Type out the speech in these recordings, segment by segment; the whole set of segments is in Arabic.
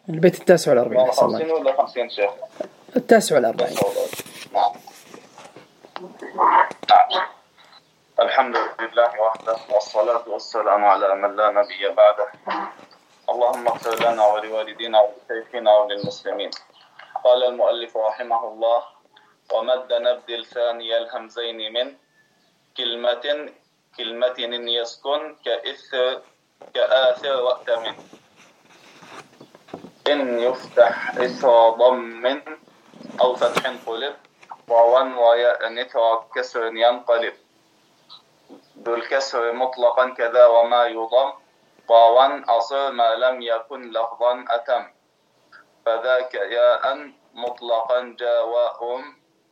البيت 49 50 ولا 50 شيخ؟ 49. نعم. الحمد لله وحده والصلاة والسلام على من لا نبي بعده. اللهم اغفر لنا ولوالدينا ولشيخنا وللمسلمين. قال المؤلف رحمه الله: ومد نبدل ثاني الهمزين من كلمة يسكن كآثر وأتمن. إن يفتح إثر ضم أو فتح قلب، واو وياء نثر كسر ينقلب. ذو الكسر مطلقا كذا وما يضم، واو أصر ما لم يكن لفظا أتم. فذاك ياء مطلقا جاء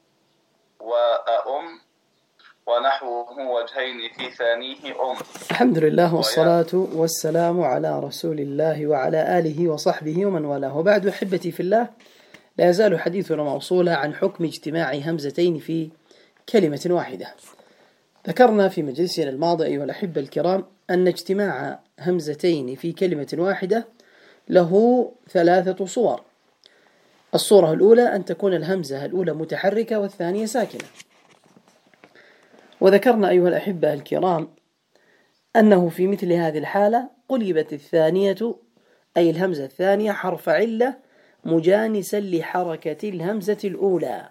وأم، ونحوه وجهين في ثانيه الحمد لله والصلاة والسلام على رسول الله وعلى آله وصحبه ومن والاه. وبعد، أحبتي في الله، لا يزال حديثنا موصولا عن حكم اجتماع همزتين في كلمة واحدة. ذكرنا في مجلسنا الماضي أيها الأحبة الكرام أن اجتماع همزتين في كلمة واحدة له 3 صور. الصورة الأولى أن تكون الهمزة الأولى متحركة والثانية ساكنة. وذكرنا أيها الأحبة الكرام أنه في مثل هذه الحالة قلبت الثانية، أي الهمزة الثانية، حرف علة مجانسا لحركة الهمزة الأولى.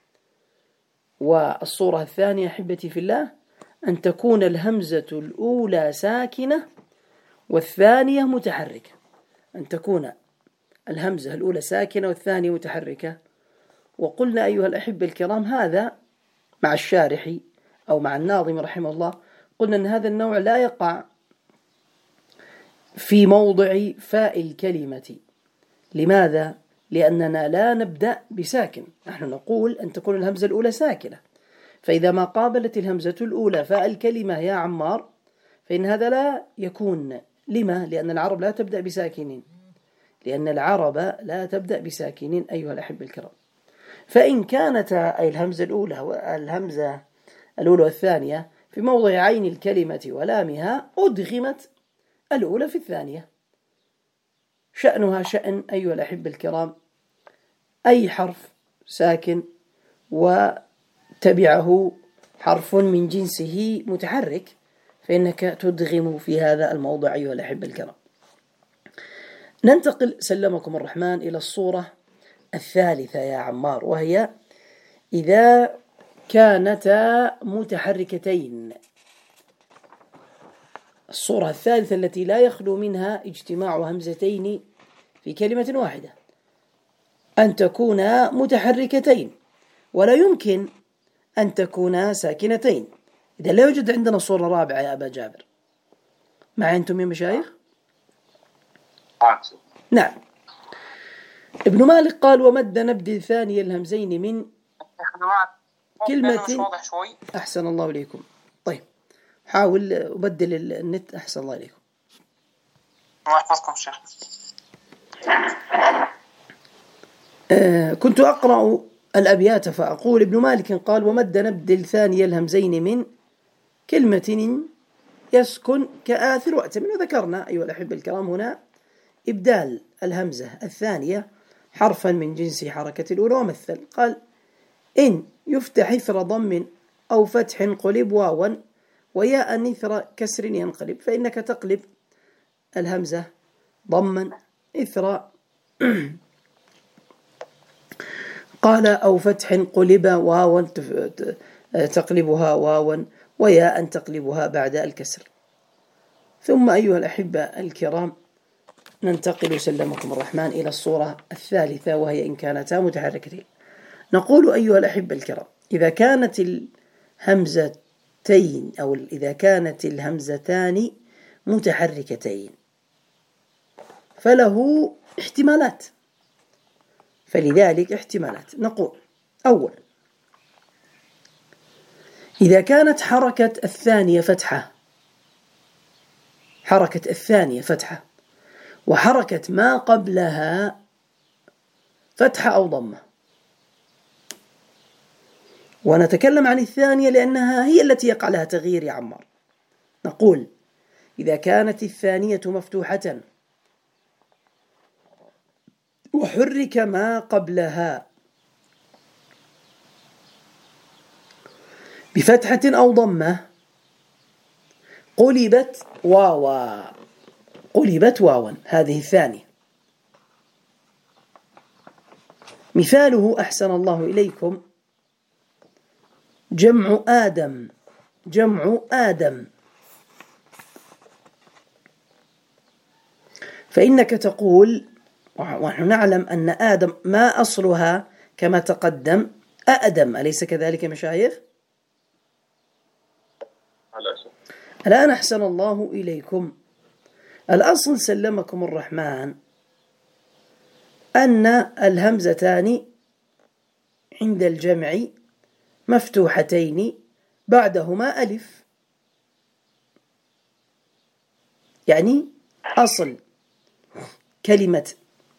والصورة الثانية أحبتي في الله أن تكون الهمزة الأولى ساكنة والثانية متحركة. أن تكون الهمزة الأولى ساكنة والثانية متحركة. وقلنا أيها الأحبة الكرام هذا مع الشارح أو مع الناظم رحمه الله، قلنا أن هذا النوع لا يقع في موضع فاء الكلمة. لماذا؟ لأننا لا نبدأ بساكن، نحن نقول أن تكون الهمزة الأولى ساكنة. فإذا ما قابلت الهمزة الأولى فاء الكلمة يا عمار فإن هذا لا يكون. لما؟ لأن العرب لا تبدأ بساكنين، أيها الأحبة الكرام. فإن كانت أي الهمزة الأولى والثانية في موضع عين الكلمة ولامها أدغمت الأولى في الثانية. شأنها شأن أيها الأحبة الكرام أي حرف ساكن وتبعه حرف من جنسه متحرك فإنك تدغم في هذا الموضع أيها الأحبة الكرام. ننتقل سلمكم الرحمن إلى الصورة الثالثة يا عمار، وهي إذا كانتا متحركتين. الصورة الثالثة التي لا يخلو منها اجتماع همزتين في كلمة واحدة، أن تكونا متحركتين ولا يمكن أن تكونا ساكنتين. إذا لا يوجد عندنا صورة رابعة يا أبا جابر، مع أنتم يا مشايخ؟ نعم. ابن مالك قال: ومد نبدل ثاني الهمزين من كلمة. أحسن الله إليكم. طيب حاول أبدل النت. أحسن الله إليكم. الله يحفظكم شيخ. كنت أقرأ الأبيات فأقول: ابن مالك قال: ومد نبدل ثاني الهمزين من كلمة يسكن كآثر وأتمن. وذكرنا أيها الأحبة الكرام هنا إبدال الهمزة الثانية حرفا من جنس حركة الأولى. ومثل قال: إن يفتح إثر ضم أو فتح قلب واوا وياء إثر كسر ينقلب. فإنك تقلب الهمزة ضما إثر قال أو فتح قلب واوا تقلبها واوا وياء تقلبها بعد الكسر. ثم أيها الأحبة الكرام ننتقل سلمكم الرحمن إلى الصورة الثالثة، وهي إن كانتا متحركتين. نقول أيها الأحبة الكرام: إذا كانت الهمزتان متحركتين فله احتمالات. فلذلك احتمالات نقول: أول، إذا كانت حركة الثانية فتحة وحركة ما قبلها فتحة أو ضمة. ونتكلم عن الثانية لأنها هي التي يقع لها تغيير يا عمار. نقول: إذا كانت الثانية مفتوحة وحرك ما قبلها بفتحة أو ضمة قلبت واوا، قلبت واوا، هذه الثانية. مثاله أحسن الله إليكم جمع آدم، جمع آدم، فإنك تقول، ونحن نعلم أن آدم ما أصلها كما تقدم أأدم، أليس كذلك مشايخ؟ الآن أحسن الله إليكم، الأصل سلمكم الرحمن أن الهمزتان عند الجمع مفتوحتين بعدهما ألف، يعني أصل كلمة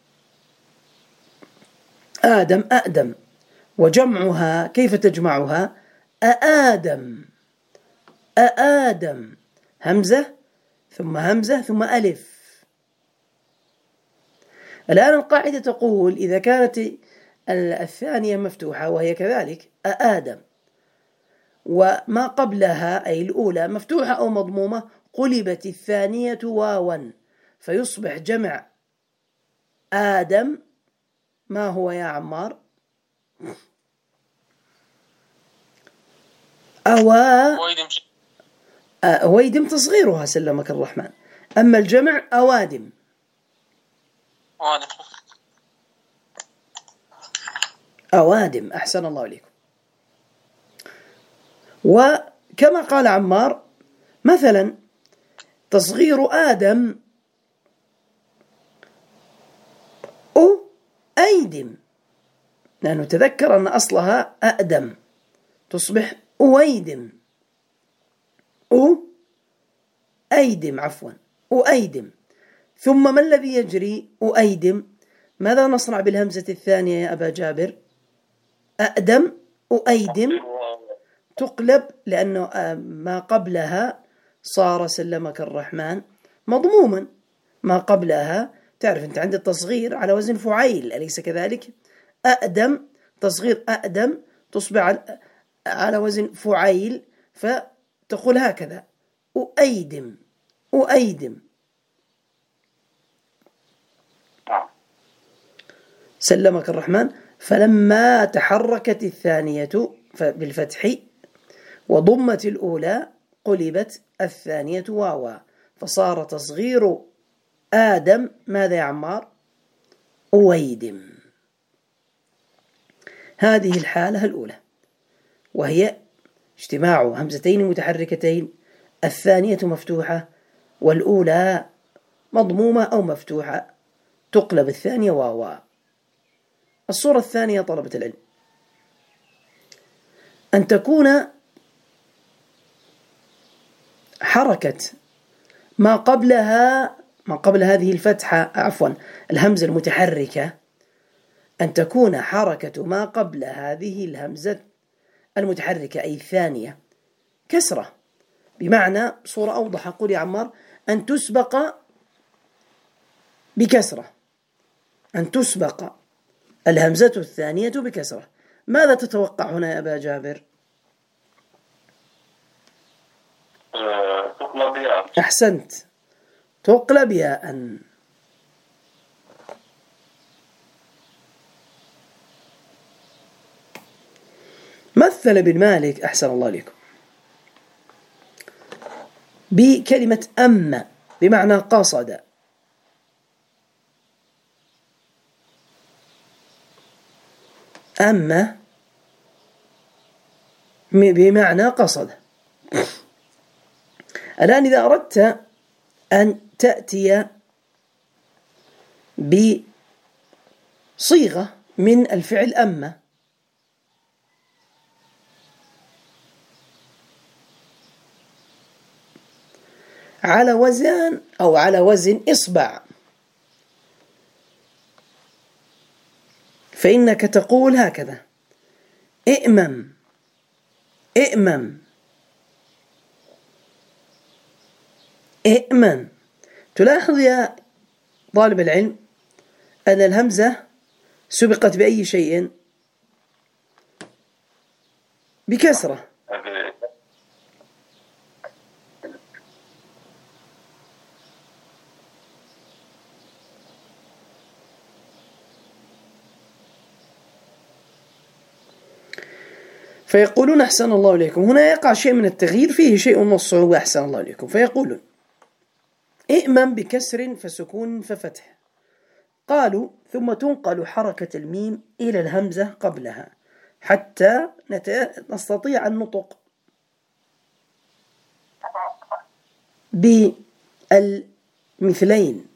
آدم أأدم، وجمعها كيف تجمعها؟ أآدم، أآدم، همزة ثم همزة ثم ألف. الآن القاعدة تقول إذا كانت الثانية مفتوحة وهي كذلك أآدم، وما قبلها أي الأولى مفتوحة أو مضمومة، قلبت الثانية واوا، فيصبح جمع آدم ما هو يا عمار؟ أويدم تصغيرها سلمك الرحمن، أما الجمع أوادم. أوادم، أحسن الله عليكم. وكما قال عمار مثلا تصغير آدم أيدم، لأنه تذكر أن أصلها أأدم، تصبح أويدم، أيدم، عفوا أيدم. ثم ما الذي يجري؟ أيدم، ماذا نصنع بالهمزة الثانية يا أبا جابر؟ أأدم أيدم تقلب، لأنه ما قبلها صار سلمك الرحمن مضموما، ما قبلها تعرف أنت عند التصغير على وزن فعيل، أليس كذلك؟ أأدم، تصغير أأدم تصبح على وزن فعيل، فتقول هكذا أيدم، أيدم. سلمك الرحمن. فلما تحركت الثانية بالفتح وضمت الأولى قلبت الثانية واوا، فصار تصغير آدم ماذا يا عمار؟ أويدم. هذه الحالة الأولى وهي اجتماع همزتين متحركتين، الثانية مفتوحة والأولى مضمومة أو مفتوحة، تقلب الثانية واوا. الصورة الثانية طلبة العلم أن تكون حركة ما قبل هذه الفتحة، عفوا الهمزة المتحركة، أن تكون حركة ما قبل هذه الهمزة المتحركة أي الثانية كسرة، بمعنى صورة أوضح أقول يا عمار أن تسبق بكسرة، أن تسبق الهمزة الثانية بكسرة. ماذا تتوقع هنا يا أبا جابر؟ تقلب ياء. أحسنت، تقلب ياء. مثل ابن مالك أحسن الله عليكم بكلمة أم بمعنى قصد، أم بمعنى قصد. الآن إذا أردت أن تأتي بصيغة من الفعل أم على وزن أو على وزن إصبع، فإنك تقول هكذا ائمم، ائمم، ائمم. تلاحظ يا طالب العلم أن الهمزة سبقت بأي شيء؟ بكسرة. فيقولون أحسن الله إليكم، هنا يقع شيء من التغيير فيه شيء من الصعوبة، أحسن الله إليكم. فيقولون ائمن بكسر فسكون ففتح. قالوا ثم تنقل حركة الميم إلى الهمزة قبلها حتى نستطيع النطق بالمثلين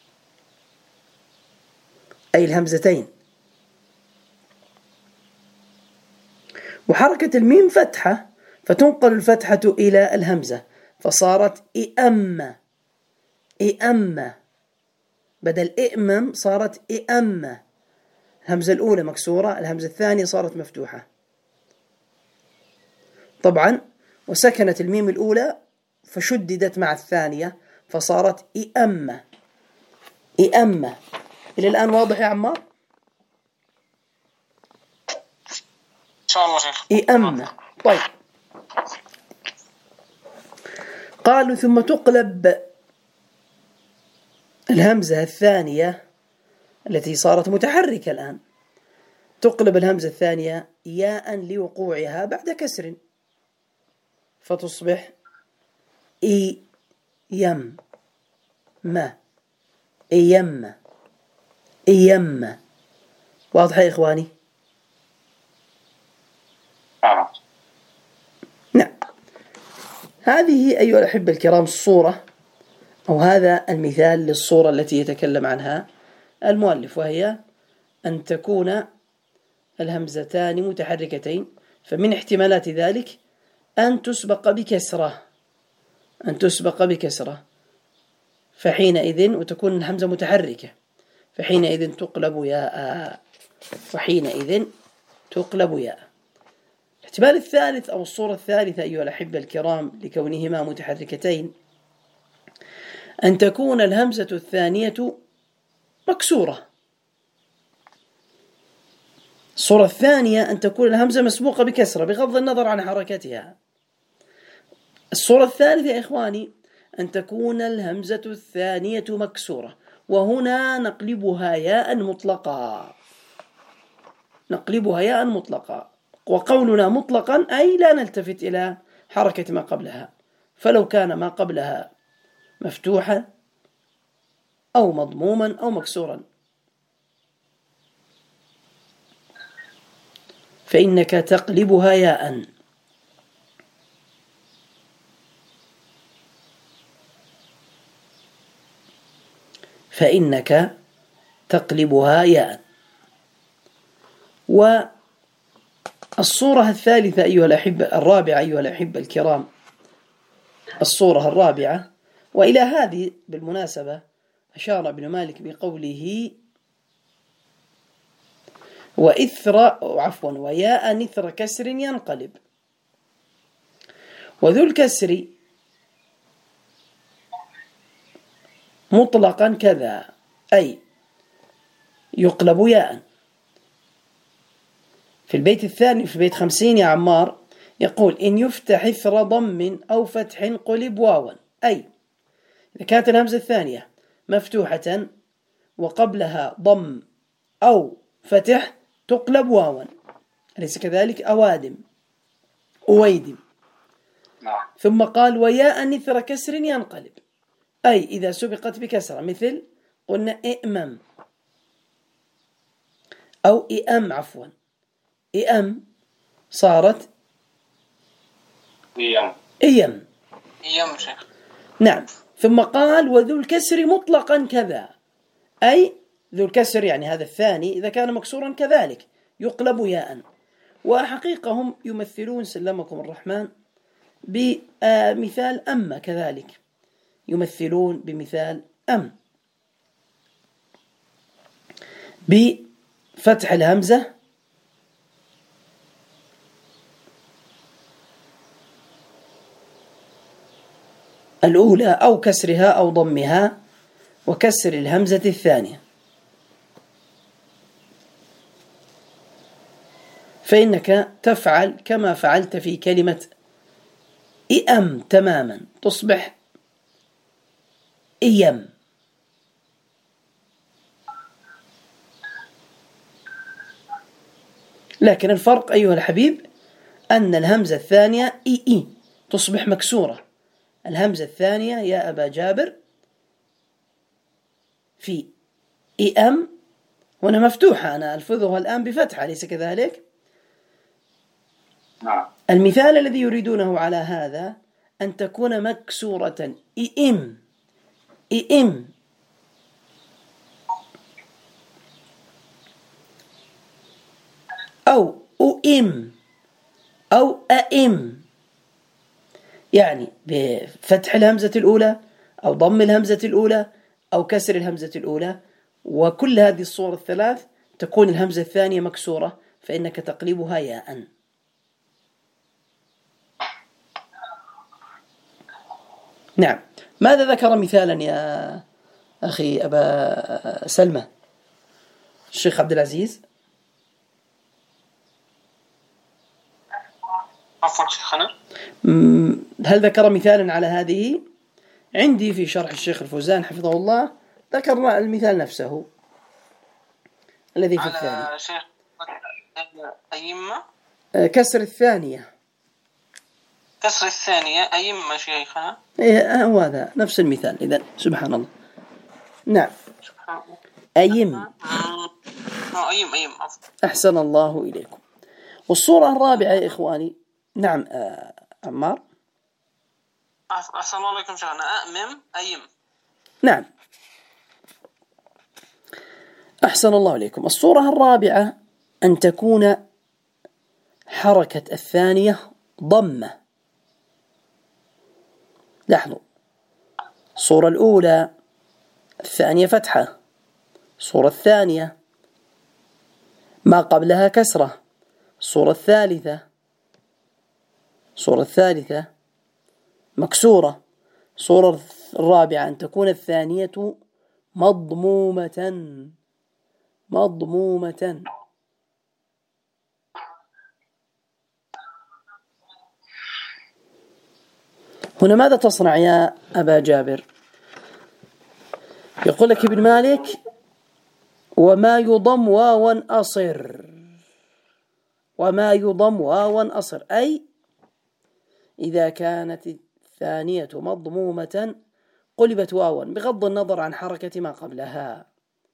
أي الهمزتين. وحركة الميم فتحة، فتنقل الفتحة إلى الهمزة فصارت إئمة. إئمة بدل إئمم صارت إئمة. الهمزة الأولى مكسورة، الهمزة الثانية صارت مفتوحة طبعا، وسكنت الميم الأولى فشددت مع الثانية فصارت إئمة. إئمة. إلى الآن واضح يا عمار؟ إن شاء الله شيخ. إئمة. طيب، قالوا ثم تقلب الهمزة الثانية التي صارت متحركة الآن، تقلب الهمزة الثانية ياء لوقوعها بعد كسر فتصبح إي يم ما إيم إيم. واضح يا إخواني؟ نعم. هذه أيها الأحبة الكرام الصورة أو هذا المثال للصورة التي يتكلم عنها المؤلف، وهي أن تكون الهمزتان متحركتين، فمن احتمالات ذلك أن تسبق بكسرة، أن تسبق بكسرة، فحينئذ وتكون الهمزة متحركة فحينئذ تقلب ياء، وحينئذ تقلب ياء. الاحتمال الثالث أو الصورة الثالثة أيها الأحبة الكرام لكونهما متحركتين أن تكون الهمزة الثانية مكسورة. الصورة الثانية أن تكون الهمزة مسبوقة بكسرة بغض النظر عن حركتها. الصورة الثالثة يا إخواني أن تكون الهمزة الثانية مكسورة، وهنا نقلبها ياء مطلقا، نقلبها ياء مطلقا. وقولنا مطلقا أي لا نلتفت إلى حركة ما قبلها، فلو كان ما قبلها مفتوحا أو مضموما أو مكسورا فإنك تقلبها ياء. فإنك تقلبها ياء. والصورة الثالثة أيها الأحبة الرابعة أيها الأحبة الكرام، الصورة الرابعة، وإلى هذه بالمناسبة أشار ابن مالك بقوله وياء نثر كسر ينقلب. وذو الكسر مطلقا كذا أي يقلب ياء. في البيت الثاني في بيت 50 يا عمار يقول إن يفتح إثر ضم أو فتح قلب واوا، أي إذا كانت الهمزة الثانية مفتوحة وقبلها ضم أو فتح تقلب واوا، أليس كذلك؟ أوادم أويدم. ثم قال وياء نثر كسر ينقلب، أي إذا سبقت بكسرة، مثل قلنا إئمم أو إئم، عفوا إئم صارت إيم. نعم. ثم قال وذو الكسر مطلقا كذا، أي ذو الكسر يعني هذا الثاني إذا كان مكسورا كذلك يقلب ياء. وحقيقة هم يمثلون سلمكم الرحمن بمثال أما، كذلك يمثلون بمثال أم بفتح الهمزة الأولى أو كسرها أو ضمها وكسر الهمزة الثانية. فإنك تفعل كما فعلت في كلمة إئم تماما، تصبح إيم. لكن الفرق أيها الحبيب أن الهمزة الثانية إي تصبح مكسورة. الهمزة الثانية يا أبا جابر في إئم هنا مفتوحة، أنا ألفظها الآن بفتحة، أليس كذلك؟ نعم. المثال الذي يريدونه على هذا أن تكون مكسورة إئم إئم، أو أئم أو أئم، يعني بفتح الهمزة الأولى أو ضم الهمزة الأولى أو كسر الهمزة الأولى، وكل هذه الصور الثلاث تكون الهمزة الثانية مكسورة، فإنك تقلبها ياء. نعم. ماذا ذكر مثالا يا أخي أبا سلمى الشيخ عبد العزيز؟ عفوا شيخنا، هل ذكر مثالا على هذه؟ عندي في شرح الشيخ الفوزان حفظه الله ذكر المثال نفسه الذي في الثاني. على شيخ أيمة كسر الثانية، كسر الثانية أيمة شيخنا. إيه هو هذا نفس المثال. إذن سبحان الله. نعم أيم. أيم أحسن الله إليكم. والصورة الرابعة يا إخواني. نعم عمار. أحسن الله عليكم شيخنا. أأمم أيم. نعم أحسن الله عليكم. الصورة الرابعة أن تكون حركة الثانية ضمة. لاحظوا، الصورة الأولى الثانية فتحة، الصورة الثانية ما قبلها كسرة، الصورة الثالثة مكسورة، الصورة الرابعة أن تكون الثانية مضمومة. هنا ماذا تصنع يا أبا جابر؟ يقول لك ابن مالك وما يضم واوا أصر، وما يضم واوا أصر، أي إذا كانت الثانية مضمومة قلبت واوا بغض النظر عن حركة ما قبلها.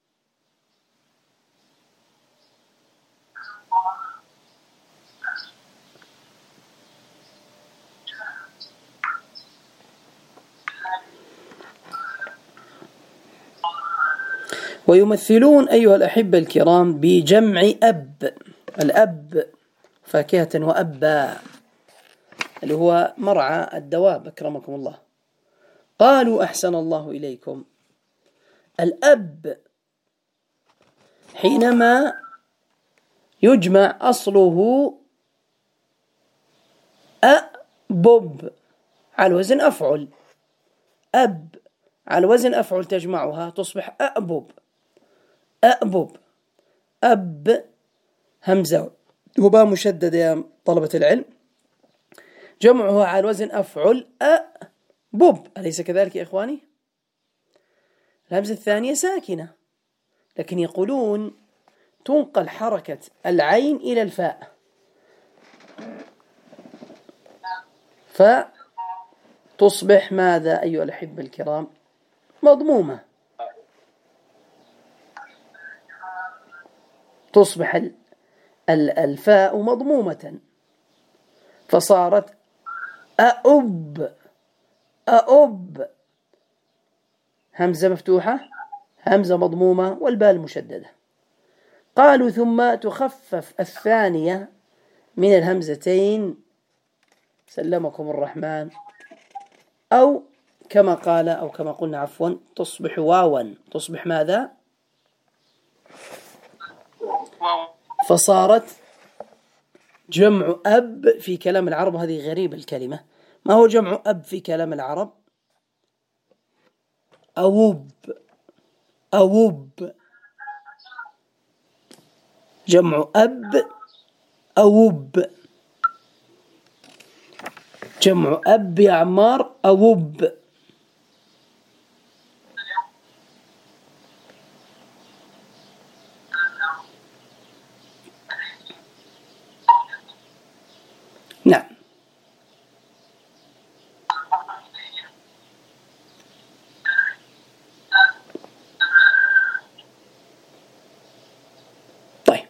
ويمثلون أيها الأحبة الكرام بجمع أب. الأب فاكهة وأبا اللي هو مرعى الدواب أكرمكم الله. قالوا أحسن الله إليكم الأب حينما يجمع أصله أبب على وزن أفعل، أب على وزن أفعل تجمعها تصبح أأبب. أب همزة وباء مشددة يا طلبة العلم، جمعها على وزن أفعل أبب، أليس كذلك يا إخواني؟ الهمزة الثانية ساكنة، لكن يقولون تنقل حركة العين إلى الفاء، فتصبح ماذا أيها الأحبة الكرام؟ مضمومة. تصبح الفاء مضمومة فصارت أأب. همزة مفتوحة، همزة مضمومة، والباء المشددة. قالوا ثم تخفف الثانية من الهمزتين سلمكم الرحمن، أو كما قال أو كما قلنا عفوا تصبح واوا، تصبح ماذا؟ فصارت جمع أب في كلام العرب. هذه غريبة الكلمة. ما هو جمع أب في كلام العرب؟ أوب. جمع أب أوب. جمع أب يا عمار أوب. نعم. طيب،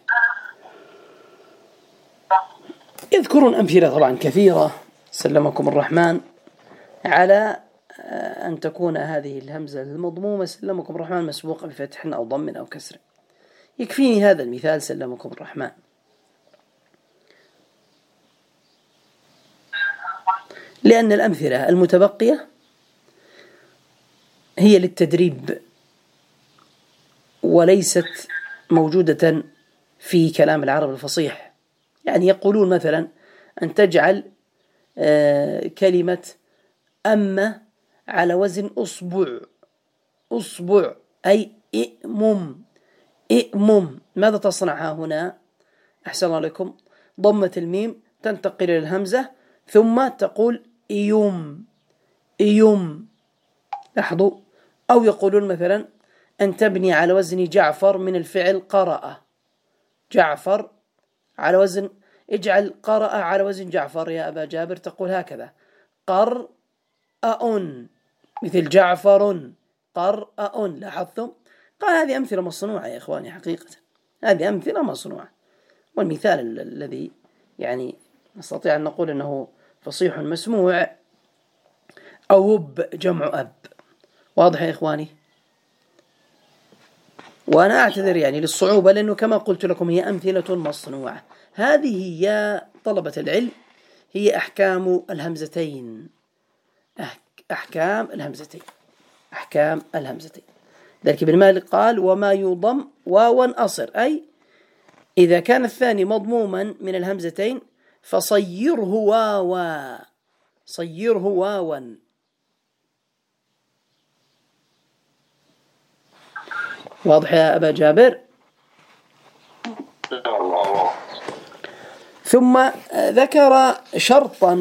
يذكرون أمثلة طبعا كثيرة سلمكم الرحمن على أن تكون هذه الهمزة المضمومة سلمكم الرحمن مسبوقة بفتح أو ضم أو كسر. يكفيني هذا المثال سلمكم الرحمن. لأن الأمثلة المتبقية هي للتدريب وليست موجودة في كلام العرب الفصيح. يعني يقولون مثلا أن تجعل كلمة أما على وزن أصبع أي إئمم. ماذا تصنع هنا؟ أحسن الله عليكم، ضمة الميم تنتقل إلى الهمزة ثم تقول إيوم. لاحظوا. أو يقولون مثلا أن تبني على وزن جعفر من الفعل قرأ. جعفر على وزن، اجعل قرأ على وزن جعفر يا أبا جابر، تقول هكذا قرأ، مثل جعفر قرأ. لاحظتم؟ قال هذه أمثلة مصنوعة يا إخواني، حقيقة هذه أمثلة مصنوعة. والمثال الذي يعني نستطيع أن نقول أنه فصيح مسموع أوب جمع أب. واضح يا إخواني؟ وأنا أعتذر يعني للصعوبة، لأنه كما قلت لكم هي أمثلة مصنوعة. هذه يا طلبة العلم هي أحكام الهمزتين. أحكام الهمزتين. ذلك ابن مالك قال وما يضم واوا أصر، أي إذا كان الثاني مضموما من الهمزتين فصيره واوا. صيره واوا. واضح يا أبا جابر؟ ثم ذكر شرطا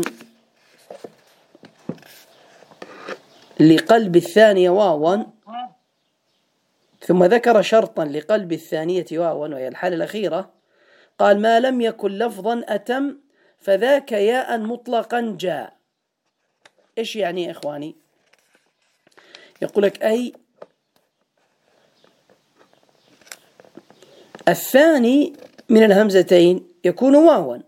لقلب الثانية واوا، ثم ذكر شرطا لقلب الثانية واوا وهي الحالة الأخيرة. قال ما لم يكن لفظا أتم فذاك ياء مطلقا جاء. إيش يعني يا إخواني؟ يقول لك أي الثاني من الهمزتين يكون واوا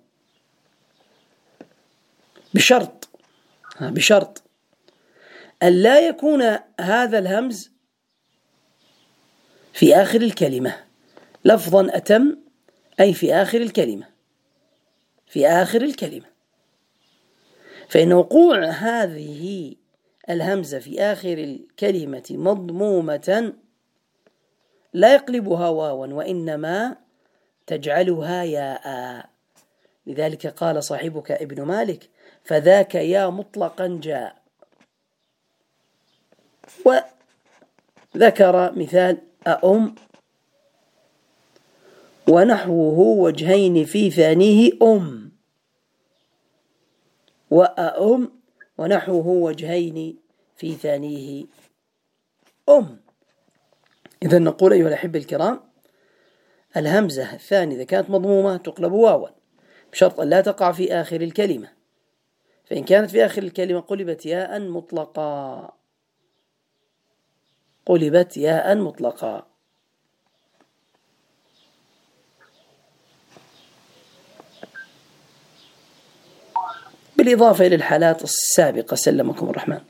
بشرط أن لا يكون هذا الهمز في آخر الكلمة. لفظا أتم أي في آخر الكلمة. فإن وقوع هذه الهمزة في آخر الكلمة مضمومة لا يقلبها واوا وإنما تجعلها ياء. لذلك قال صاحبك ابن مالك فذاك يا مطلقا جاء. وذكر مثال أم ونحوه وجهين في ثانيه وأم ونحوه وجهين في ثانيه إذن نقول أيها الأحبة الكرام الهمزة الثانية إذا كانت مضمومة تقلب واوا بشرط أن لا تقع في آخر الكلمة، فإن كانت في آخر الكلمة قلبت ياء مطلقا. بالإضافة إلى الحالات السابقة سلمكم الرحمن.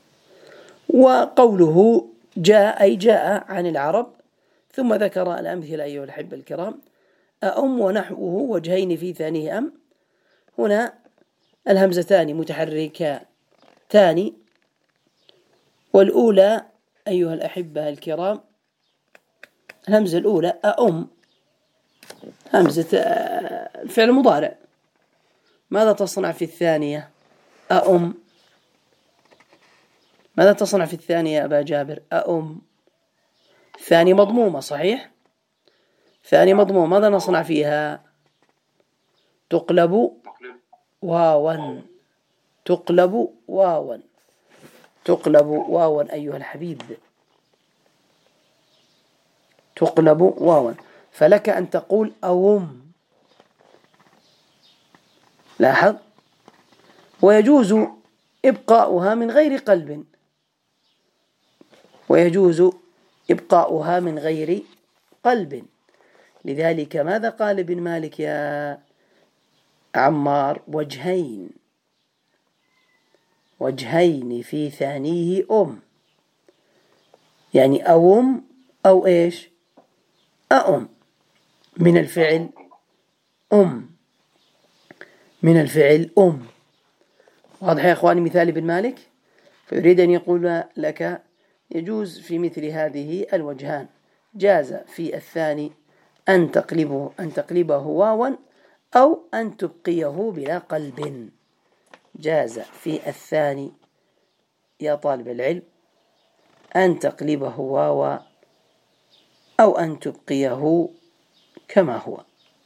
وقوله جاء أي جاء عن العرب، ثم ذكر الأمثلة أيها الأحبة الكرام أم ونحوه وجهين في ثانيه أم. هنا الهمزتان متحركتان، والأولى أيها الأحبة الكرام الهمزة الأولى أم همزة الفعل المضارع. ماذا تصنع في الثانية؟ أم. ماذا تصنع في الثانية يا أبا جابر؟ أم. ثاني مضمومة صحيح؟ ثاني مضمومة ماذا نصنع فيها؟ تقلب نقلب واوا، تقلب واوا، تقلب واوا أيها الحبيب، تقلب واوا. فلك أن تقول أوم، لاحظ، ويجوز إبقاؤها من غير قلب، ويجوز إبقاؤها من غير قلب. لذلك ماذا قال ابن مالك يا عمار؟ وجهين، وجهين في ثانيه أم، يعني أوم أو إيش؟ أأم، من الفعل أم، من الفعل أم. واضح يا أخواني مثال ابن مالك؟ فيريد أن يقول لك يجوز في مثل هذه الوجهان، جاز في الثاني أن تقلبه واوا أو أن تبقيه بلا قلب. جاز في الثاني يا طالب العلم أن تقلبه واوا أو أن تبقيه كما هو.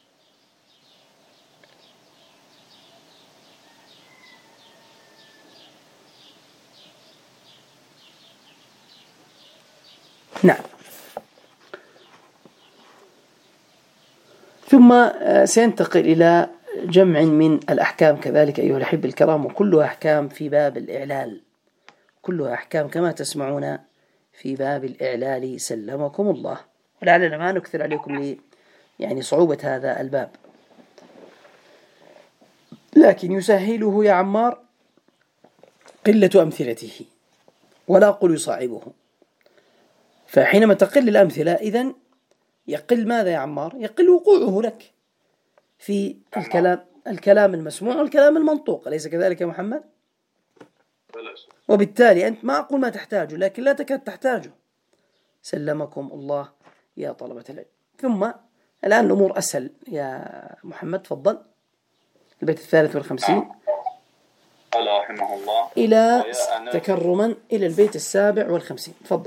نعم. ثم سينتقل إلى جمع من الأحكام كذلك أيها الأحبة الكرام، وكلها أحكام في باب الإعلال، كلها أحكام كما تسمعون في باب الإعلال سلمكم الله. ولعلنا ما نكثر عليكم يعني صعوبة هذا الباب، لكن يسهله يا عمار قلة أمثلته، ولا أقول يصعبه. فحينما تقل الأمثلة إذن يقل ماذا يا عمار؟ يقل وقوعه لك في الكلام المسموع والكلام المنطوق، أليس كذلك يا محمد؟ وبالتالي أنت ما أقول ما تحتاجه، لكن لا تكاد تحتاجه سلمكم الله يا طلبة العلم. ثم الآن الأمور أسهل يا محمد، تفضل. البيت 53 رحمه الله إلى تكرما إلى البيت 57، تفضل.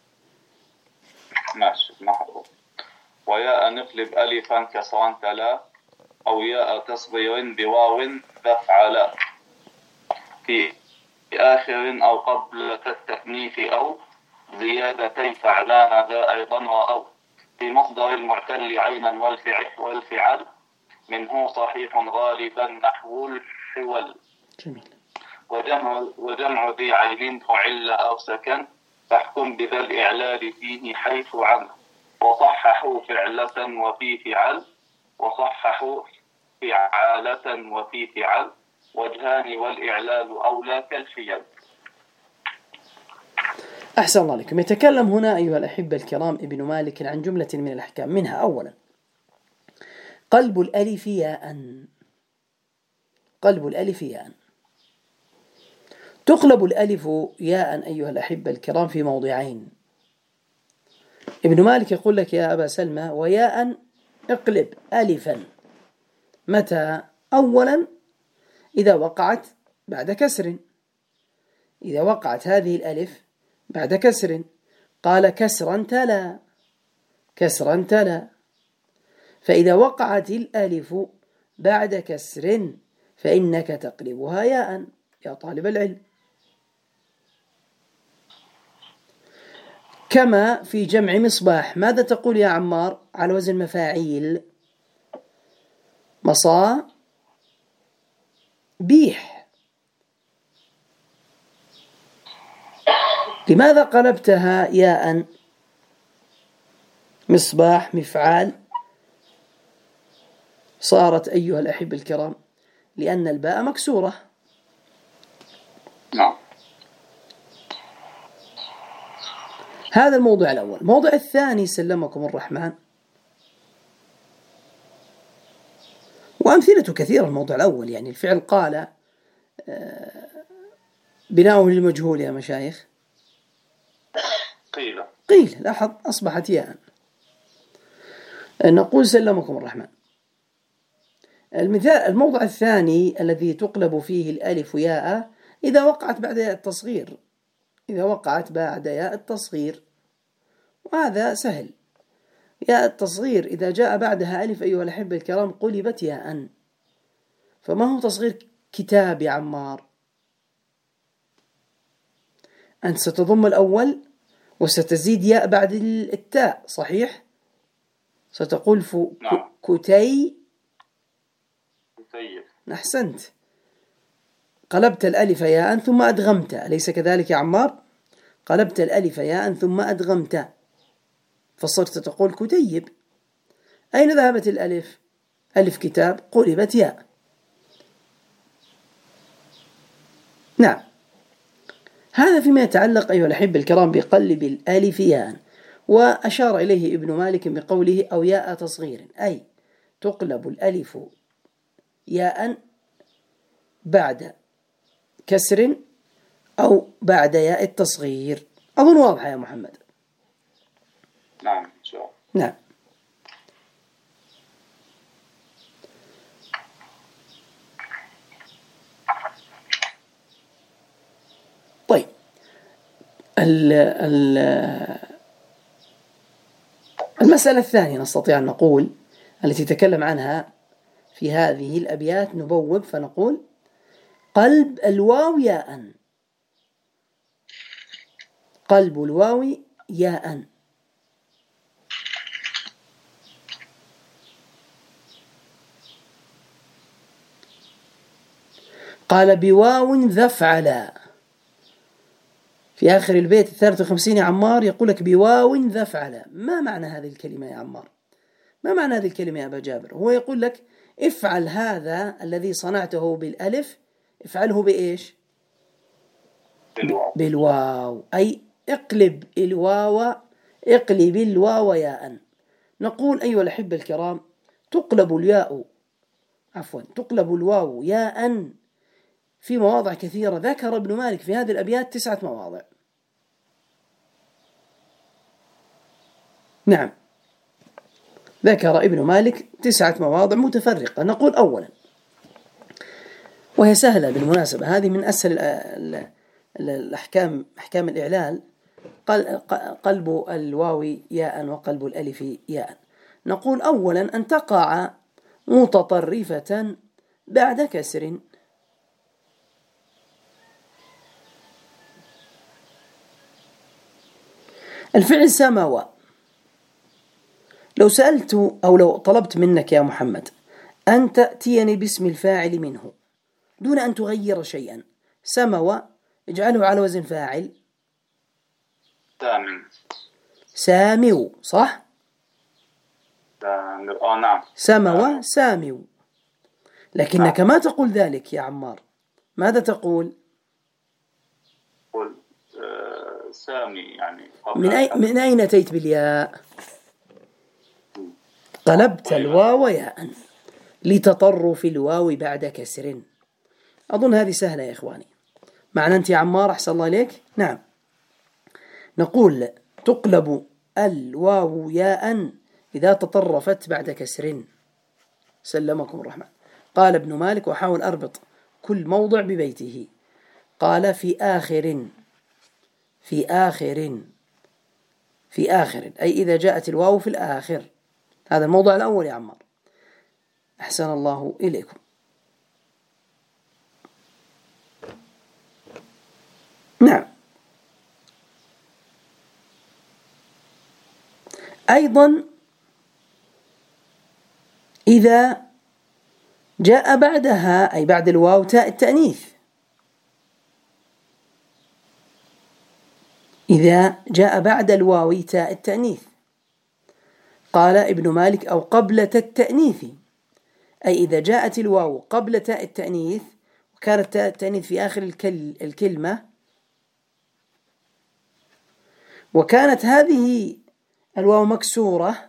ماشي محفوظ. وياء نقلب ألفا كسرا تلا، أو ياء تصغير بواو تفعل، في آخر أو قبل التثنيث أو زيادتي فعلان ذا أيضا وأو، في مصدر المعتل عينا والفعل منه صحيح غالبا نحو الحول. جميل. وجمع ذي عين فعل أو سكن، فاحكم بذا الإعلال فيه حيث عن، وصححوا فعلة وفي فعل، وصححوا فعالة وفي فعل، وجهان والإعلال أولى كالفيل. أحسن الله عليكم. يتكلم هنا أيها الأحبة الكرام ابن مالك عن جملة من الأحكام، منها أولا قلب الألف ياء، قلب الألف ياء. تقلب الألف ياء أيها الأحبة الكرام في موضعين. ابن مالك يقول لك يا أبا سلمى وياء اقلب ألفا، متى؟ أولا إذا وقعت بعد كسر، إذا وقعت هذه الألف بعد كسر، قال كسرا تلا، كسرا تلا. فإذا وقعت الألف بعد كسر فإنك تقلبها ياء يا طالب العلم. كما في جمع مصباح، ماذا تقول يا عمار على وزن مفاعيل؟ مصابيح. لماذا قلبتها ياء؟ مصباح مفعال صارت أيها الأحبة الكرام لأن الباء مكسورة. نعم. هذا الموضوع الأول. الموضوع الثاني سلمكم الرحمن، وأمثلة كثيرة. الموضوع الأول يعني الفعل قال بناؤه للمجهول يا مشايخ، قيل، لاحظ أصبحت ياء. نقول سلمكم الرحمن. المثال الموضع الثاني الذي تقلب فيه الألف ياء إذا وقعت بعد ياء التصغير، إذا وقعت بعد ياء التصغير، وهذا سهل. ياء التصغير إذا جاء بعدها ألف أيها الأحبة الكرام قلبت ياء، فما هو تصغير كتاب يا عمار؟ أنت ستضم الأول وستزيد ياء بعد التاء، صحيح؟ ستقول نعم. كتيب. أحسنت. قلبت الألف ياء ثم أدغمت، أليس كذلك يا عمار؟ قلبت الألف ياء ثم أدغمت فصرت تقول كتيب. أين ذهبت الألف؟ ألف كتاب قلبت ياء. نعم، هذا فيما يتعلق أيها الأحبة الكرام بقلب الألف ياء. وأشار إليه ابن مالك بقوله أو ياء تصغير، أي تقلب الألف ياء بعد كسر أو بعد ياء التصغير. أظن واضحة يا محمد. نعم إن شاء الله. نعم. طيب، المسألة الثانية نستطيع أن نقول التي تكلم عنها في هذه الأبيات، نبوب فنقول قلب الواو ياء، قلب الواو ياء. قال بواو ذفعل في آخر البيت 53 يا عمار، يقول لك بواو ذفعل. ما معنى هذه الكلمة يا عمار؟ ما معنى هذه الكلمة يا أبا جابر؟ هو يقول لك افعل هذا الذي صنعته بالألف افعله بإيش؟ بالواو، أي اقلب الواو، اقلب الواو ياء. نقول أيها الأحبة الكرام تقلب الواو ياء في مواضع كثيرة. ذكر ابن مالك في هذه الأبيات 9 مواضع. نعم، ذكر ابن مالك 9 مواضع متفرقة. نقول أولا، وهي سهلة بالمناسبة، هذه من أسهل الأحكام، أحكام الإعلال، قلب الواو ياء وقلب الألف ياء. نقول أولا أن تقع متطرفة بعد كسر. الفعل سموى، لو سألت أو لو طلبت منك يا محمد أن تأتيني باسم الفاعل منه دون أن تغير شيئا، سموى اجعله على وزن فاعل سامو، صح؟ نعم، سموى سامو. لكنك ما تقول ذلك يا عمار، ماذا تقول؟ سامي يعني. من أين أتيت بالياء؟ قلبت الواو ياء لتطرف الواو بعد كسر. أظن هذه سهلة يا إخواني. معنى أنت يا عمار أحسن الله إليك. نعم، نقول تقلب الواو ياء إذا تطرفت بعد كسر. سلمكم الرحمن. قال ابن مالك، وحاول أربط كل موضع ببيته، قال في آخر، في آخر، في آخر، أي إذا جاءت الواو في الآخر. هذا الموضع الأول يا عمار، أحسن الله إليكم. نعم، أيضا إذا جاء بعدها أي بعد الواو تاء التأنيث، إذا جاء بعد الواو تاء التأنيث، قال ابن مالك أو قبل تاء التأنيث، أي إذا جاءت الواو قبل تاء التأنيث وكانت تاء التأنيث في آخر الكلمة، وكانت هذه الواو مكسورة،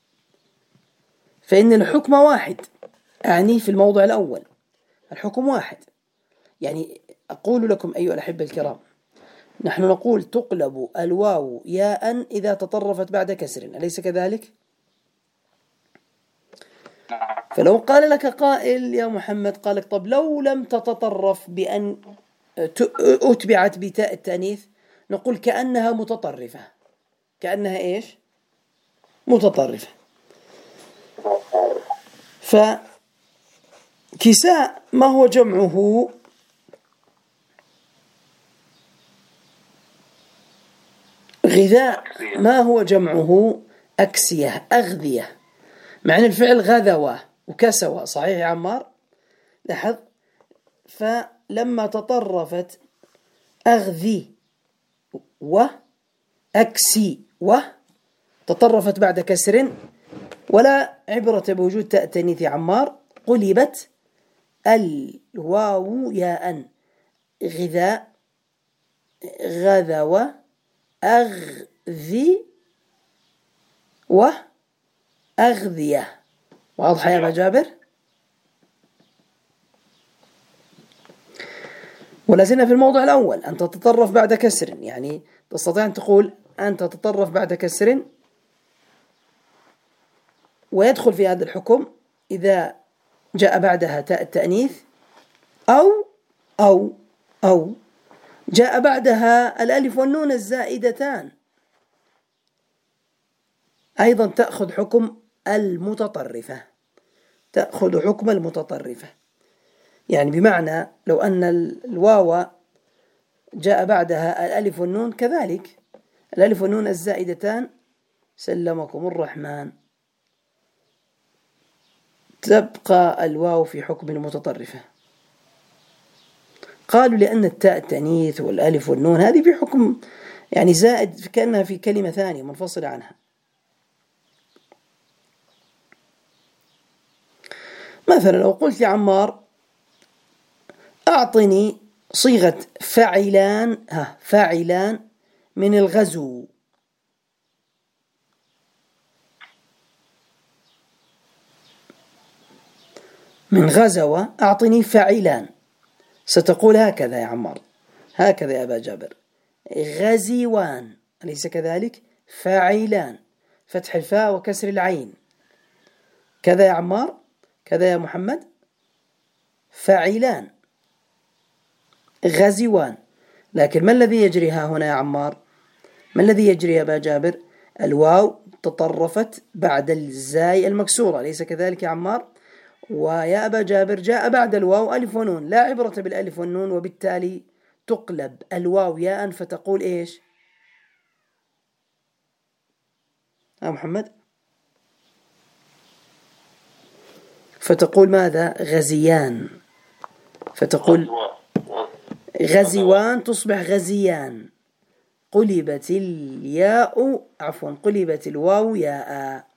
فإن الحكم واحد. أعني في الموضع الأول الحكم واحد. يعني أقول لكم أيها الأحبة الكرام، نحن نقول تقلب الواو ياء إذا تطرفت بعد كسر، أليس كذلك؟ فلو قال لك قائل يا محمد، قال لك طب لو لم تتطرف بأن أتبعت بتاء التأنيث، نقول كأنها متطرفة. كأنها إيش؟ متطرفة. فكأن كساء ما هو جمعه؟ غذاء ما هو جمعه؟ أكسية، أغذية، مع أن الفعل غذوة وكسوة، صحيح يا عمار؟ لاحظ، فلما تطرفت أغذي وأكسي تطرفت بعد كسر ولا عبرة بوجود تاء التأنيث يا عمار، قلبت الواو ياء. غذاء، غذوة، أغذي وأغذية. واضح يا أبا جابر؟ ولازلنا في الموضع الأول، أن تتطرف بعد كسر، يعني تستطيع أن تقول أن تتطرف بعد كسر ويدخل في هذا الحكم إذا جاء بعدها تاء التأنيث أو جاء بعدها الألف والنون الزائدتان، أيضا تأخذ حكم المتطرفة، تأخذ حكم المتطرفة. يعني بمعنى لو أن الواو جاء بعدها الألف والنون، كذلك الألف والنون الزائدتان سلمكم الرحمن، تبقى الواو في حكم المتطرفة. قالوا لأن التاء التأنيث والألف والنون هذه في حكم يعني زائد، كأنها في كلمة ثانية منفصلة عنها. مثلا لو قلت لعمار أعطني صيغة فاعلان من الغزو، من غزوة، أعطني فاعلان، ستقول هكذا يا عمار، هكذا يا أبا جابر، غزوان، أليس كذلك؟ فاعلان، فتح الفاء وكسر العين، كذا يا عمار، كذا يا محمد، فاعلان، غزوان. لكن ما الذي يجري ها هنا يا عمار؟ ما الذي يجري يا أبا جابر؟ الواو تطرفت بعد الزاي المكسورة، أليس كذلك يا عمار؟ ويا أبا جابر جاء بعد الواو ألف ونون، لا عبرة بالألف والنون، وبالتالي تقلب الواو ياء، فتقول إيش؟ محمد، فتقول ماذا؟ غزيان، فتقول غزوان تصبح غزيان، قلبت الواو ياء،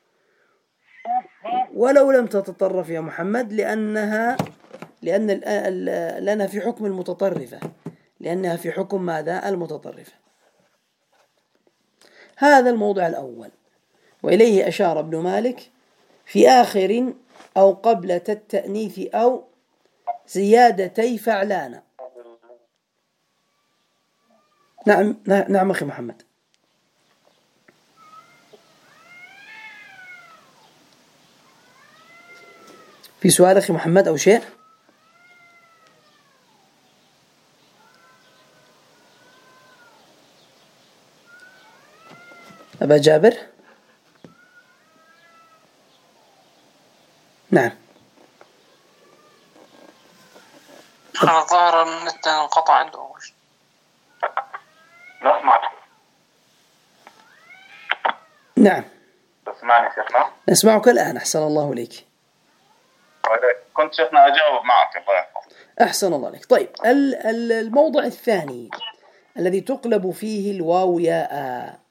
ولو لم تتطرف يا محمد، لأنها في حكم المتطرفة، لأنها في حكم ماذا؟ المتطرفة. هذا الموضع الأول، وإليه أشار ابن مالك في آخر أو قبل التأنيث أو زيادتي فعلان. نعم أخي محمد. في سؤال أخي محمد أو شيء؟ أبا جابر؟ نعم. ظهر النت انقطع عنده. نعم. تسمعني شيخنا؟ نسمعك الآن، أحسن الله إليك. كنت شيخنا أجاوب معك. أحسن الله عليك. طيب، الموضع الثاني الذي تقلب فيه الواو ياء.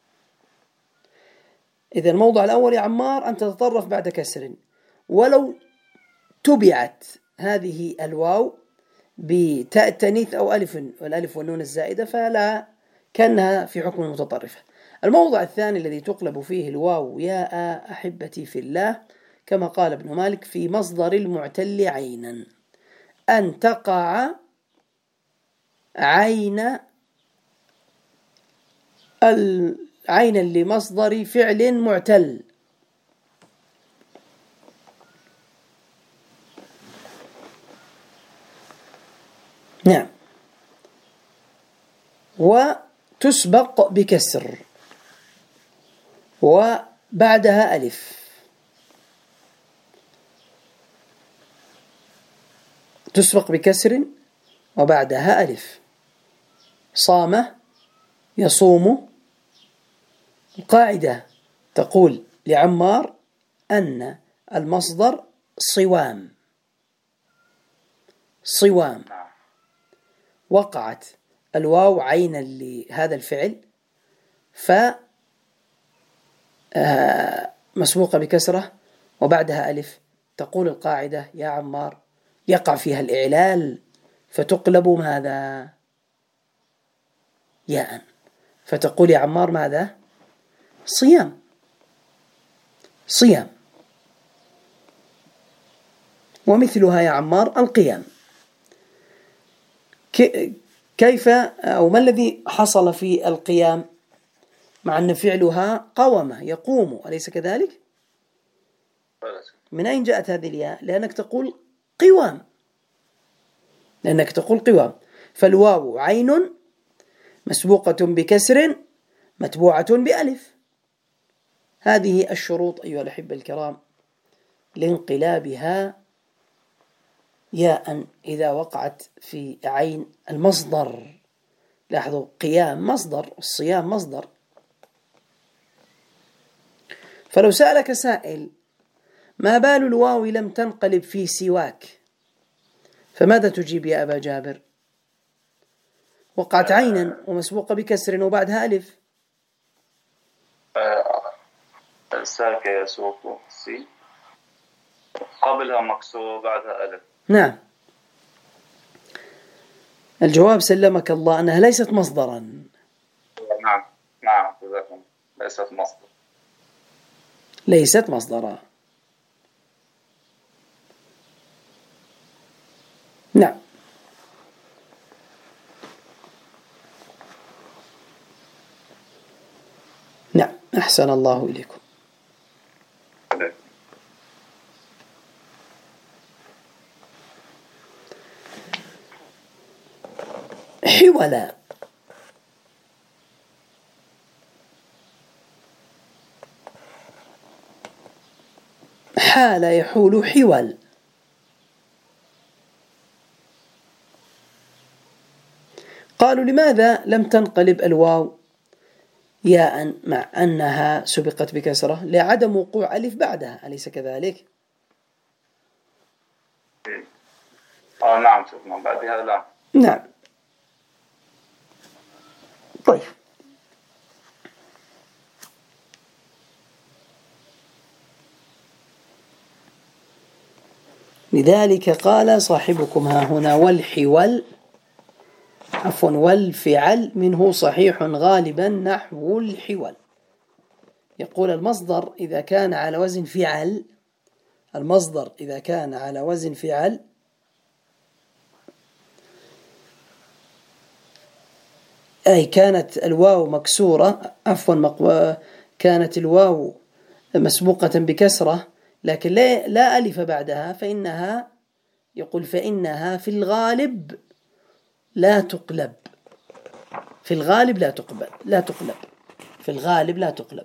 إذا الموضع الأول يا عمار أن تتطرف بعد كسر، ولو تبعت هذه الواو بتاء التانيث أو الألف والنون الزائدة فلا، كأنها في حكم المتطرفة. الموضع الثاني الذي تقلب فيه الواو ياء أحبتي في الله، كما قال ابن مالك في مصدر المعتل عينا، أن تقع عينا لمصدر فعل معتل. نعم. وتسبق بكسر وبعدها ألف، تسبق بكسر وبعدها ألف. صام يصوم. القاعدة تقول لعمار أن المصدر صوام. صوام. وقعت الواو عينا لهذا الفعل مسبوقة بكسرة وبعدها ألف. تقول القاعدة يا عمار يقع فيها الإعلال فتقلب ماذا؟ ياء. فتقول يا عمار ماذا؟ صيام. صيام. ومثلها يا عمار القيام. كيف أو ما الذي حصل في القيام مع أن فعلها قوم يقوم، أليس كذلك؟ من أين جاءت هذه الياء؟ لأنك تقول قوام. لأنك تقول قوام. فالواو عين مسبوقة بكسر متبوعة بألف. هذه الشروط أيها الأحبة الكرام لانقلابها ياء إذا وقعت في عين المصدر. لاحظوا قيام مصدر، الصيام مصدر. فلو سألك سائل ما بال الواو لم تنقلب في سواك، فماذا تجيب يا أبا جابر؟ وقعت عينا ومسبوقة بكسر وبعدها ألف. ساكن يسوق سي قبلها مكسور بعدها ألف. نعم. الجواب سلمك الله أنها ليست مصدرا. نعم نعم ليست مصدر. ليست مصدرا. نعم. نعم أحسن الله إليكم. حولا. حال يحول حول. قالوا لماذا لم تنقلب الواو ياء مع أنها سبقت بكسرة؟ لعدم وقوع ألف بعدها، أليس كذلك؟ نعم شفنا بعدها لا. نعم. طيب لذلك قال صاحبكم ها هنا والحول والفعل منه صحيح غالبا نحو الحول. يقول المصدر إذا كان على وزن فعل، المصدر إذا كان على وزن فعل أي كانت الواو مكسورة كانت الواو مسبوقة بكسرة لكن لا ألف بعدها، فإنها يقول فإنها في الغالب لا تقلب. في الغالب لا تقلب. في الغالب لا تقلب.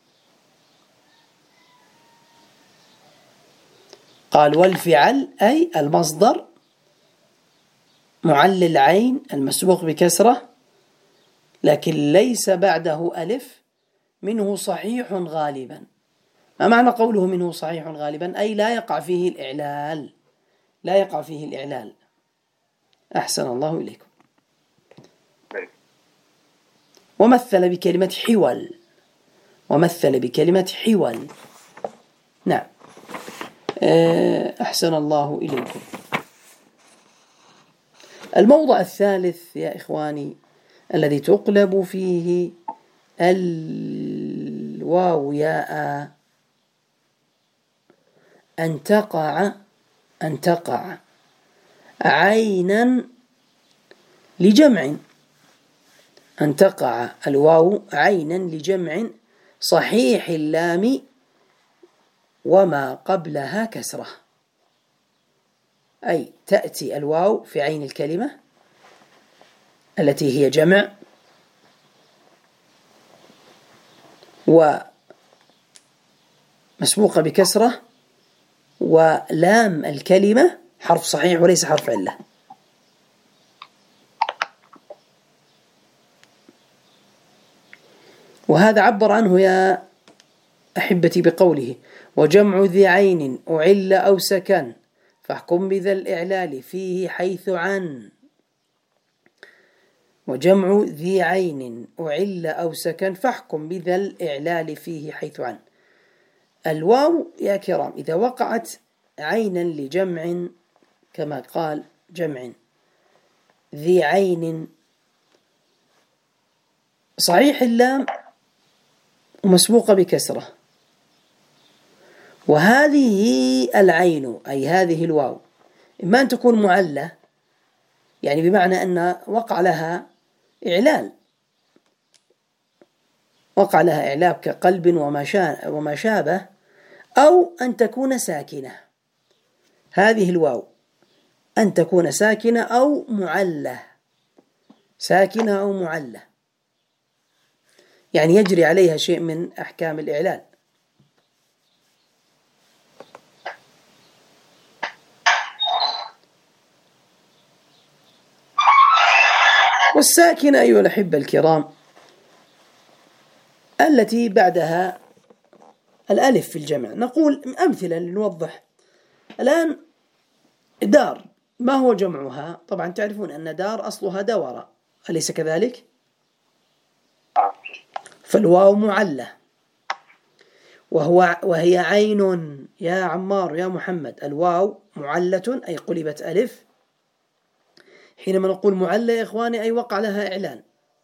قال والفعل أي المصدر معلل عين المسبوق بكسرة لكن ليس بعده ألف منه صحيح غالبا. ما معنى قوله منه صحيح غالبا؟ أي لا يقع فيه الإعلال. لا يقع فيه الإعلال. أحسن الله إليكم. ومثل بكلمة حول. ومثل بكلمة حول. نعم أحسن الله إليكم. الموضع الثالث يا إخواني الذي تقلب فيه الواو ياء أن تقع عينا لجمع. أن تقع الواو عينا لجمع صحيح اللام وما قبلها كسرة. أي تأتي الواو في عين الكلمة التي هي جمع ومسبوقة بكسرة ولام الكلمة حرف صحيح وليس حرف علة. وهذا عبر عنه يا أحبتي بقوله: وجمع ذي عين أعل أو سكن فاحكم بذا الإعلال فيه حيث عن. وجمع ذي عين أعل أو سكن فاحكم بذا الإعلال فيه حيث عن. الواو يا كرام إذا وقعت عينا لجمع كما قال جمع ذي عين، صحيح اللام ومسبوقة بكسرة، وهذه العين أي هذه الواو إما أن تكون معلة، يعني بمعنى أن وقع لها إعلال، وقع لها إعلاب كقلب وما شابه، أو أن تكون ساكنة. هذه الواو أن تكون ساكنة أو معلة، ساكنة أو معلة، يعني يجري عليها شيء من أحكام الإعلال. والساكنة أيها الأحبة الكرام التي بعدها الألف في الجمع. نقول أمثلة لنوضح. الآن دار ما هو جمعها؟ طبعا تعرفون أن دار أصلها دور، أليس كذلك؟ فالواو معلة، وهي عين يا عمار يا محمد. الواو معلة أي قلبت ألف. حينما نقول معلة يا إخواني أي وقع لها إعلان.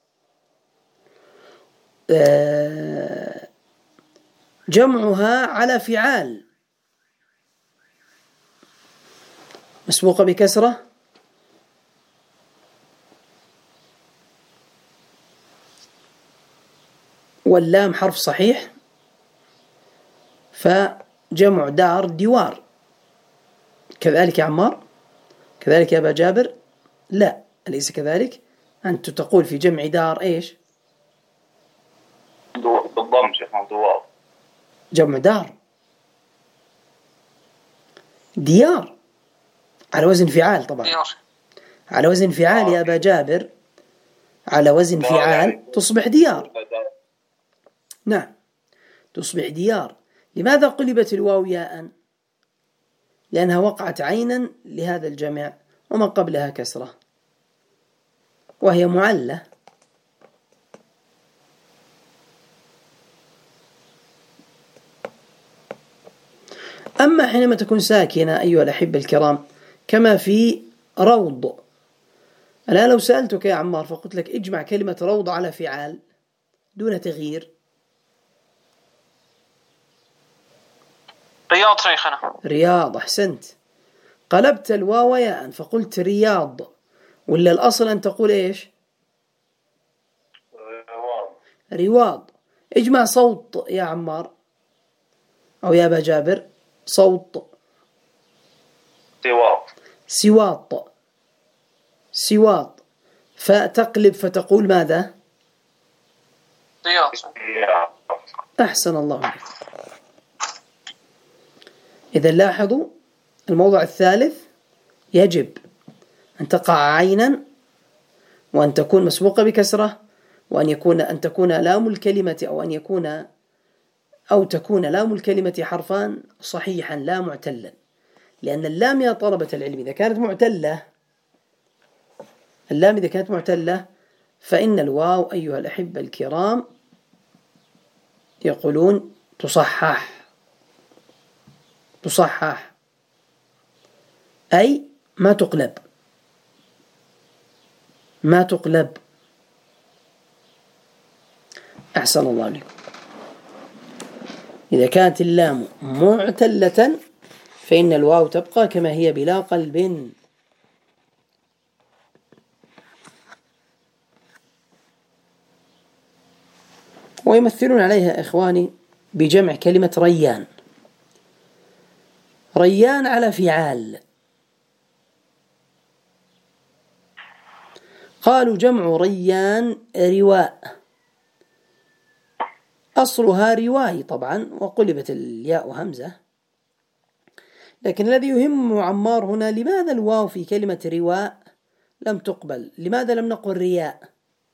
جمعها على فعال مسبوقة بكسرة، واللام حرف صحيح، فجمع دار دوار. كذلك يا عمار، كذلك يا أبا جابر. لا، أليس كذلك؟ أنت تقول في جمع دار إيش؟ بالضم شيخنا دوار. جمع دار ديار على وزن فعال، طبعا على وزن فعال يا أبا جابر، على وزن فعال تصبح ديار. نعم تصبح ديار. لماذا قلبت الواو ياء؟ لأنها وقعت عينا لهذا الجمع وما قبلها كسرة وهي معلة. أما حينما تكون ساكنة أيها الأحبة الكرام كما في روض. الآن لو سألتك يا عمار فقلت لك اجمع كلمة روض على فعال دون تغيير. رياض شيخنا. رياض، أحسنت. قلبت الواو ياء فقلت رياض، ولا الأصل أن تقول إيش؟ رواض. اجمع صوت يا عمار أو يا أبا جابر. صوت. سواط. سواط. فتقلب فتقول ماذا؟ رياض. أحسن الله عليك. إذا لاحظوا الموضع الثالث يجب أن تقع عينا، وأن تكون مسبوقة بكسرة، وأن تكون لام الكلمة أو تكون لام الكلمة حرفان صحيحا لا معتلا. لأن اللام يا طلبة العلم إذا كانت معتلة فإن الواو أيها الأحبة الكرام يقولون تصحح أي ما تقلب. أحسن الله عليكم. إذا كانت اللام معتلة فإن الواو تبقى كما هي بلا قلب. ويمثلون عليها إخواني بجمع كلمة ريان. ريان على فعال. قالوا جمع ريان رواء، أصلها رواي طبعا، وقلبت الياء همزة، لكن الذي يهم عمار هنا لماذا الواو في كلمة رواء لم تقبل؟ لماذا لم نقل رياء؟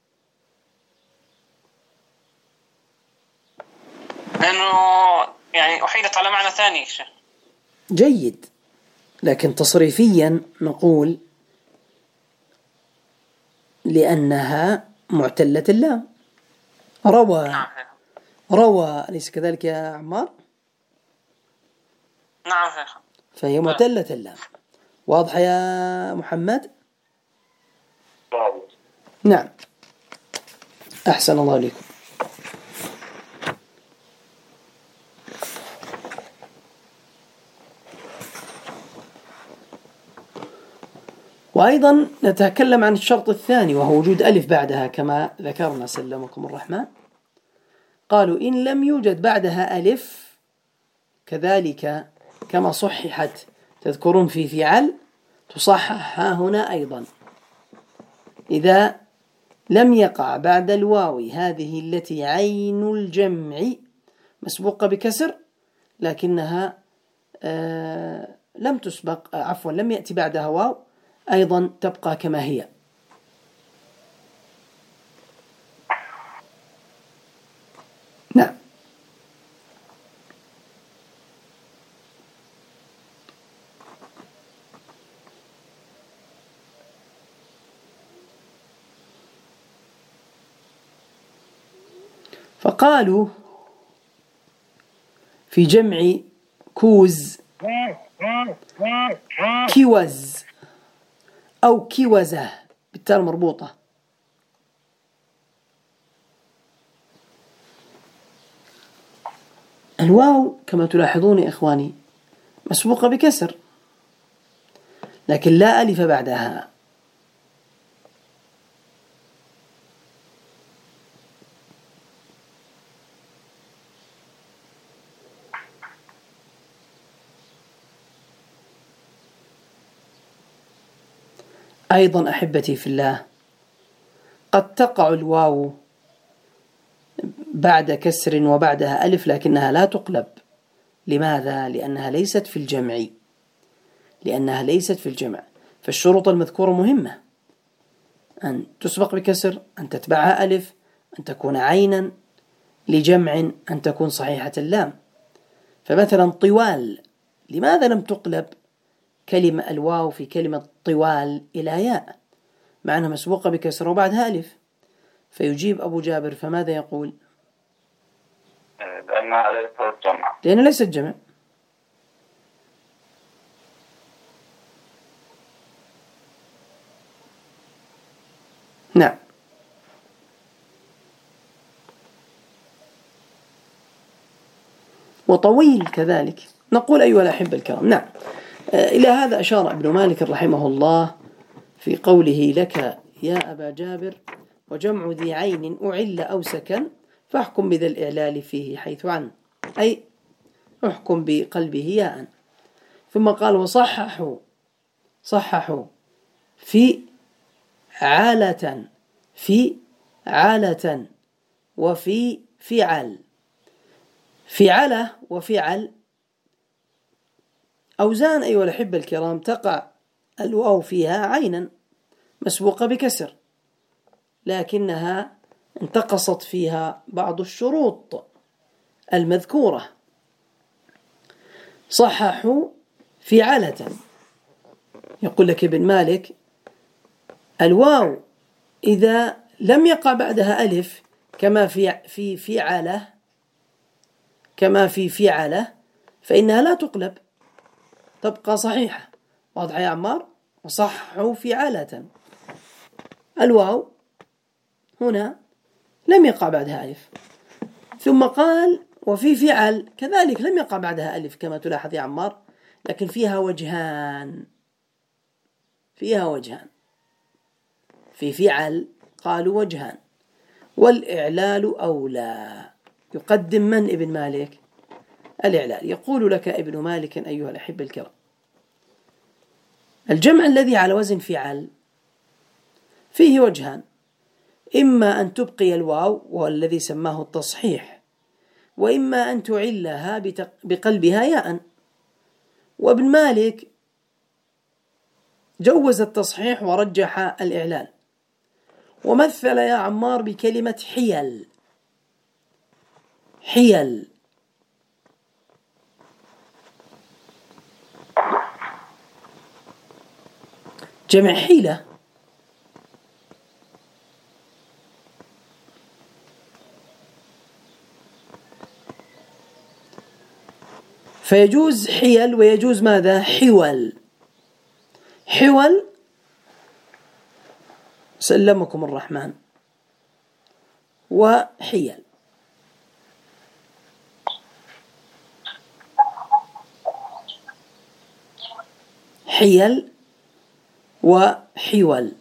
لأنه يعني أحيلت على معنى ثاني. جيد، لكن تصريفيا نقول لأنها معتلة اللام. روى أليس كذلك يا عمار؟ نعم شيخ. فهي معتلة اللام. واضح يا محمد؟ نعم، أحسن الله عليكم. وأيضا نتكلم عن الشرط الثاني وهو وجود ألف بعدها كما ذكرنا سلمكم الرحمن. قالوا إن لم يوجد بعدها ألف كذلك كما صححت تذكرون في فعل تصحح هنا أيضا إذا لم يقع بعد الواو هذه التي عين الجمع مسبوقة بكسر لكنها لم تسبق لم يأتي بعدها واو أيضا تبقى كما هي. نعم. فقالوا في جمع كوز كوز أو كوزة بالتاء المربوطة. الواو كما تلاحظون يا إخواني مسبوقة بكسر لكن لا ألف بعدها. أيضا أحبتي في الله قد تقع الواو بعد كسر وبعدها ألف لكنها لا تقلب. لماذا؟ لأنها ليست في الجمع. فالشروط المذكورة مهمة: أن تسبق بكسر، أن تتبعها ألف، أن تكون عينا لجمع، أن تكون صحيحة اللام. فمثلا طوال لماذا لم تقلب كلمة الواو في كلمة طوال إلى ياء مع أنها مسبوقة بكسر وبعدها ألف؟ فيجيب أبو جابر فماذا يقول؟ لأنها ليست جمع. نعم. وطويل كذلك. نقول أيها الأحبة الكرام نعم. إلى هذا أشار ابن مالك رحمه الله في قوله لك يا أبا جابر وجمع ذي عين أعل أو سكن فاحكم بذا الإعلال فيه حيث عن، أي احكم بقلبه ياء. ثم قال صححوا في عالة وفي فعل. فعلة وفعل أوزان أيها الأحبة الكرام تقع الواو فيها عينا مسبوقة بكسر لكنها انتقصت فيها بعض الشروط المذكورة. صححوا فعلة. يقول لك ابن مالك الواو إذا لم يقع بعدها ألف كما في فعلة فإنها لا تقلب تبقى صحيحة. واضح يا عمار؟ وصححوا فعلة. الواو هنا لم يقع بعدها ألف. ثم قال وفي فعل كذلك لم يقع بعدها ألف كما تلاحظ يا عمار لكن فيها وجهان. في فعل قالوا وجهان والإعلال أولى. يقدم من ابن مالك؟ الإعلال. يقول لك ابن مالك أيها الأحبة الكرام الجمع الذي على وزن فعل فيه وجهان: إما أن تبقي الواو والذي سماه التصحيح، وإما أن تعلها بقلبها ياء. وابن مالك جوز التصحيح ورجح الإعلال، ومثل يا عمار بكلمة حيل. حيل جمع حيلة، فيجوز حيل ويجوز ماذا؟ حول. حول سلمكم الرحمن، وحيل. حيل وحول.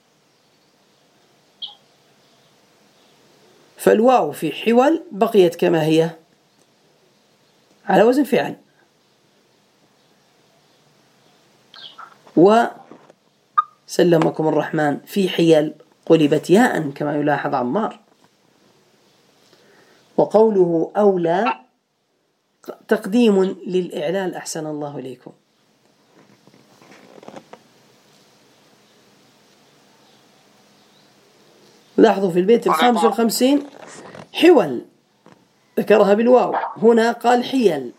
فالواو في حول بقيت كما هي على وزن فعل، وسلمكم الرحمن في حيل قلبت ياء كما يلاحظ عمار. وقوله أولى تقديم للإعلال أحسن الله إليكم. لاحظوا في البيت 55 حول ذكرها بالواو، هنا قال حيل،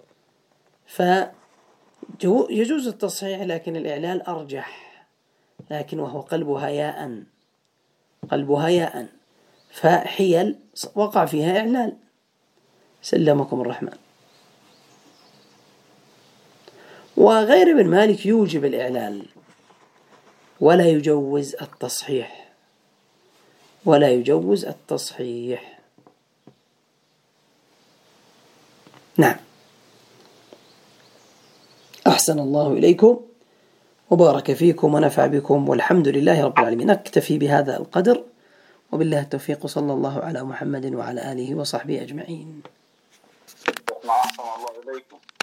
فيجوز التصحيح لكن الإعلال أرجح، لكن وهو قلبها ياء، قلبها ياء، فحيل وقع فيها إعلال سلمكم الرحمن. وغير ابن مالك يوجب الإعلال ولا يجوز التصحيح، ولا يجوز التصحيح. نعم، أحسن الله إليكم وبارك فيكم ونفع بكم، والحمد لله رب العالمين. نكتفي بهذا القدر، وبالله التوفيق، صلى الله على محمد وعلى آله وصحبه أجمعين. أحسن الله إليكم.